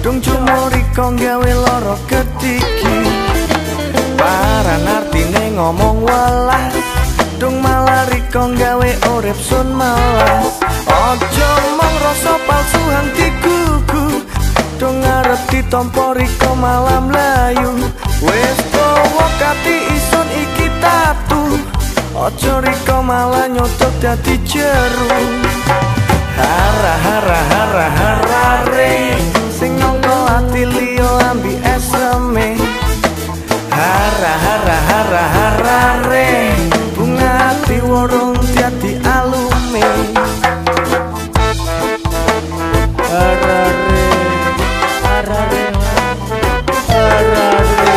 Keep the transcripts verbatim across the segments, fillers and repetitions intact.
Dong cumori kong gawe loro ketiki. Paran artine ngomong welas, dong malah rikong gawe urip sun malas. Ojo mong rasa palsu hatiku, dong ngarep ditompo riko malam layu. Wes kowo kati ison iki tatu, ojo riko malah nyotok dadi jeru. Hara hara hara hara re, sing nyongko ati liyo ambi eseme. Hara hara hara hara re, bunga ati worong dadi alume. Hara re, hara re, hara re,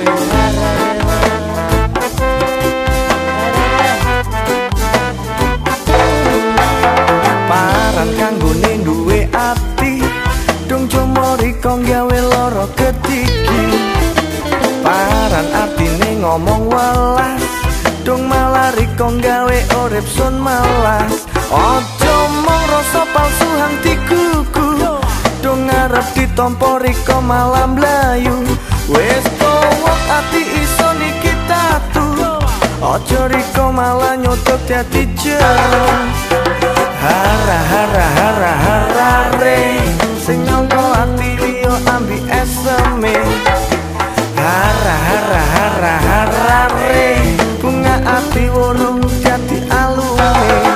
paran kanggone duwe ati, dong cumori kong gawe loro ketiki. Paran artine ngomong welas, dong malah rikong gawe urip sun malas. Ojo mong rasa palsu hatiku, dong ngarep ditompo riko malam layu. Wes kowo ati ison iki tatu, ojo riko malah nyotok dadi jeru. Hara hara hara hara re, sing nyongko ati liyo ambi eseme. Hara hara hara hara re, bunga ati worong dadi alume.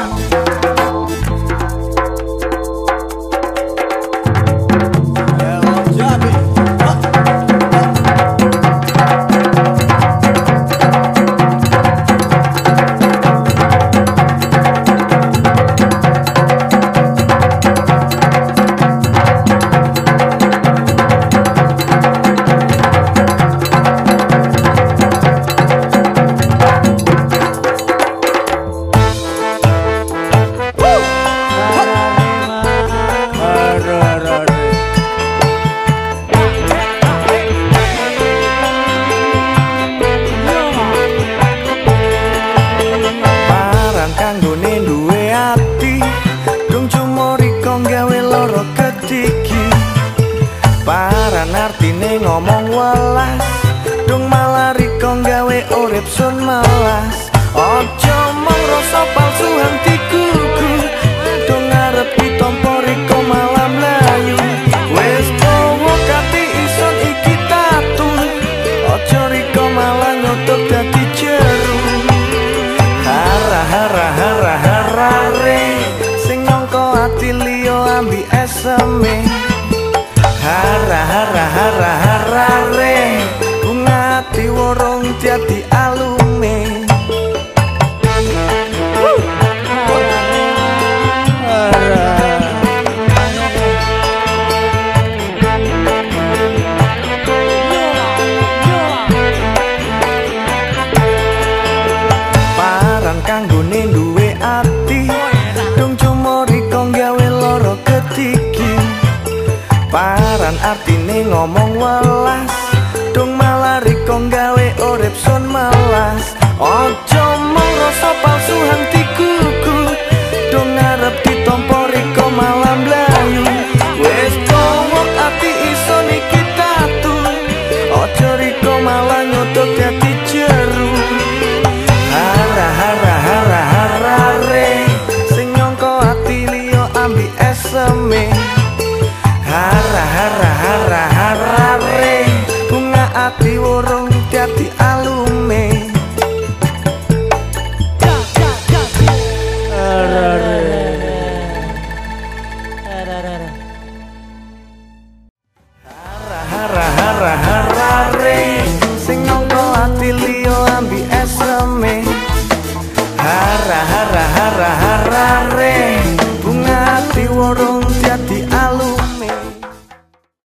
Kanggone duwe ati, dong cumori kong gawe loro ketiki. Paran artine ngomong welas, dong malah rikong gawe urip sun malas. Ojo mong rasa palsu hatiku, dong ngarep ditompo riko malam layu. Wes kowo kati ison iki tatu, ojo riko malah nyotok dadi jeru. Hara hara hara hara re, sing nyongko ati liyo ambi eseme. Hara hara hara hara re, bunga ati worong dadi alume. Kanggone duwe ati, dong cumori kong gawe loro ketiki. Paran artine ngomong welas, dong malah rikong gawe urip sun malas. Ojo mong rasa palsu hatiku, dong ngarep ditompo riko malam layu. Wes kowo ati ison iki tatu, ojo riko malah nyotok dadi jeru. Hara hara hara hara re, sing nyongko ati liyo ambi eseme. Hara hara hara hara re, bunga ati worong dadi alume. Hara re, hara hara hara hara re, sing nyongko ati liyo ambi eseme. Hara hara hara hara re, bunga ati worong